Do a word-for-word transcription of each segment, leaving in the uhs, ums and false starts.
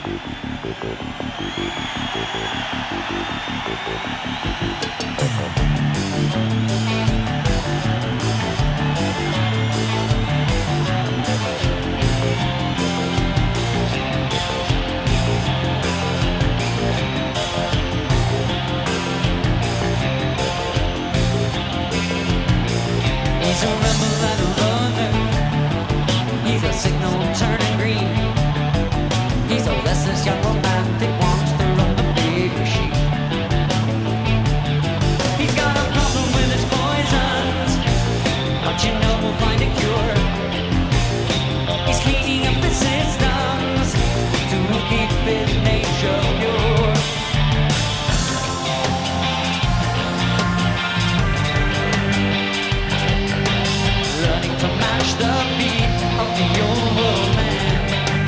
He's a rebel and a runner. He's a signal turning green. He's a restless young romantic, wants to run the big machine. He's got a problem with his poisons, but you know we'll find a cure. He's cleaning up the systems to keep his nature pure. Learning to match the beat of the old world man.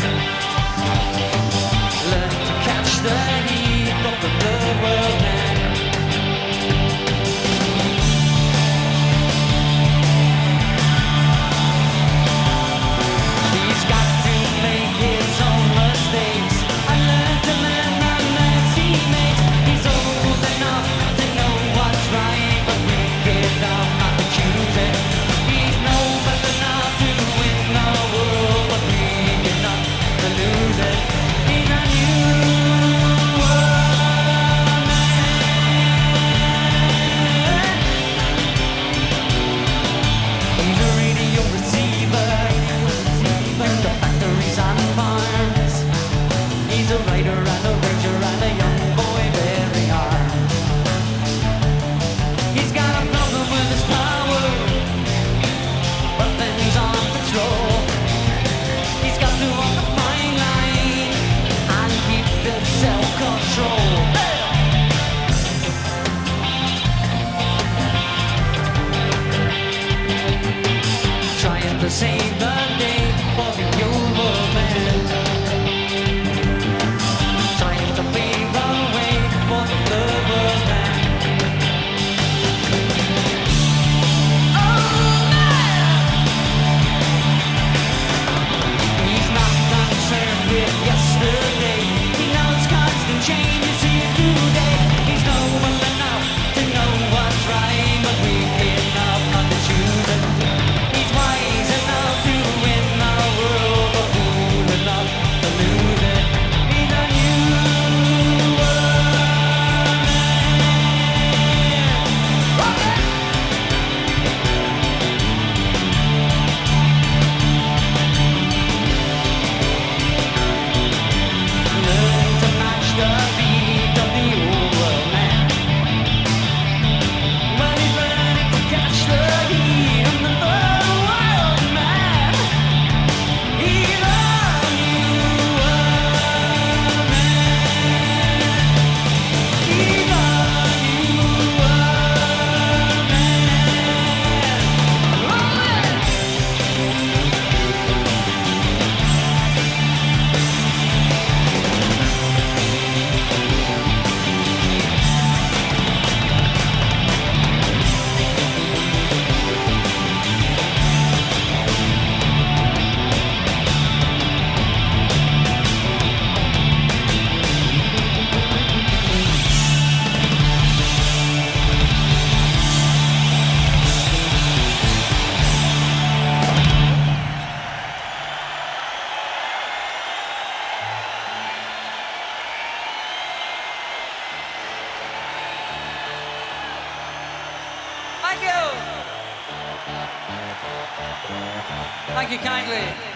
Learning to catch the heat of the third world man. He's got to make his own mistakes and learn to learn the mess he makes. He's old enough to know what's right, but wicked enough not to choose it. He's noble enough to win the world, but weak enough to lose it. He's a new world man. He's a radio receiver in the factories and farms. He's a writer and a ranger and a young boy very hard. He's got a problem with his power, but then he's on patrol. He's got to walk a fine line and keep his self-control. Trying to save the day for the old world man. Trying to pave the way for the third world man. He's not concerned with yesterday. He knows constant change is here today. He's noble enough to know what's right, but weak enough not to choose it. He's wise enough to win the world, but fool enough to lose it. He's a new world man. Learn to match the beat of the old world man. Well, he's learning to catch the heat of the third world man. He's a new world man. He's a new world man. Oh, yeah. Thank you. Thank you kindly.